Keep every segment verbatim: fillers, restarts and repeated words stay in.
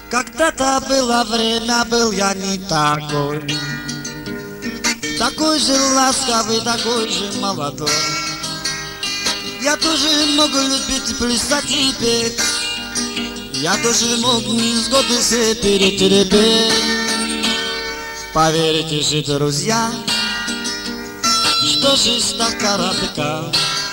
Когда-то было время, был я не такой, такой же ласковый, такой же молодой. Я тоже мог любить, плясать и петь, я тоже мог невзгоды все перетерпеть. Поверьте же, друзья, что жизнь так коротка,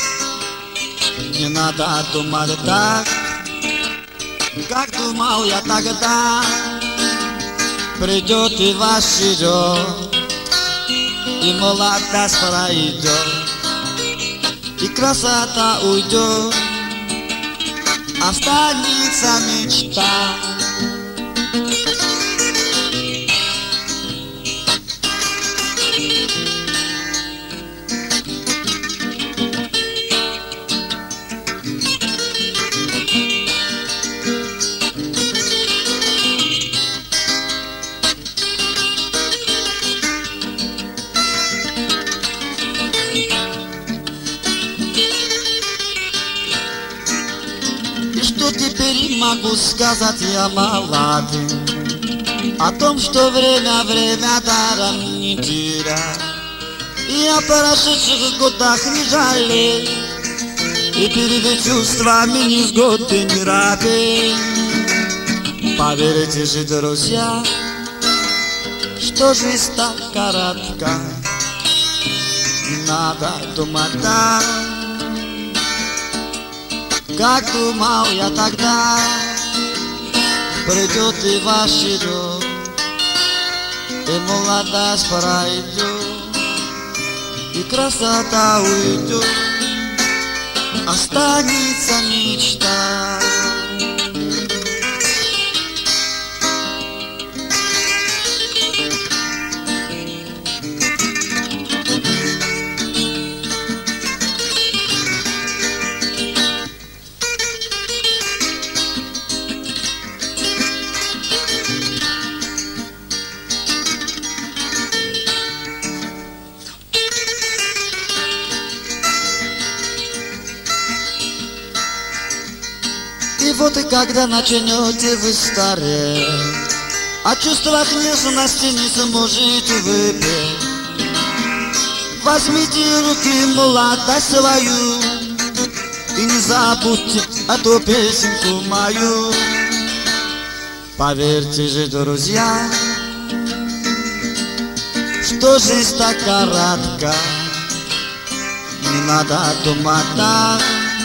не надо думать так, как думал я тогда. Придет и ваш черед, и молодость пройдет, и красота уйдет, останется мечта. Что теперь могу сказать я молодым? О том, что время, время даром не терять. И о прошедших годах не жалеть, и перед чувствами невзгоды не робеть. Поверьте же, друзья, что жизнь так коротка, не надо думать так, как думал я тогда. Придет и ваш черед, и молодость пройдет, и красота уйдет, останется мечта. И вот и когда начнете вы стареть, о чувствах нежности не сможете выпить, возьмите в руки молодость свою и не забудьте эту песенку мою. Поверьте же, друзья, что жизнь так коротка, не надо думать так,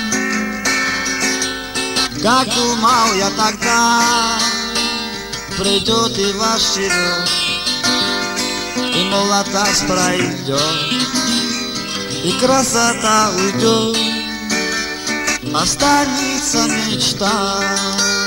как думал я тогда. Придет и ваш черед, и молодость пройдет, и красота уйдет, останется мечта.